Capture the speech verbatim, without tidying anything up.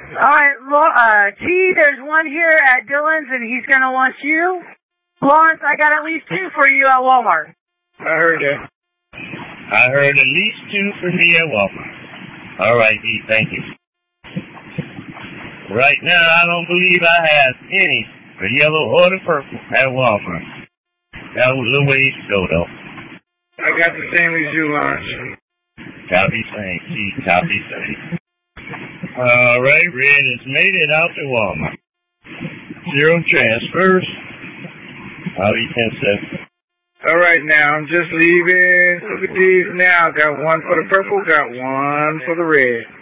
Alright, well, uh, T, there's one here at Dillon's and he's gonna want you. Lawrence, I got at least two for you at Walmart. I heard that. I heard at least two for me at Walmart. All right, D, thank you. Right now, I don't believe I have any for yellow or the purple at Walmart. That was a ways to go, though. I got the same as you, Lawrence. Copy same, T, copy same. All right, Red has made it out to Walmart. Zero transfers. I'll be ten seconds. All right, now I'm just leaving. Look at these now. Got one for the purple, got one for the red.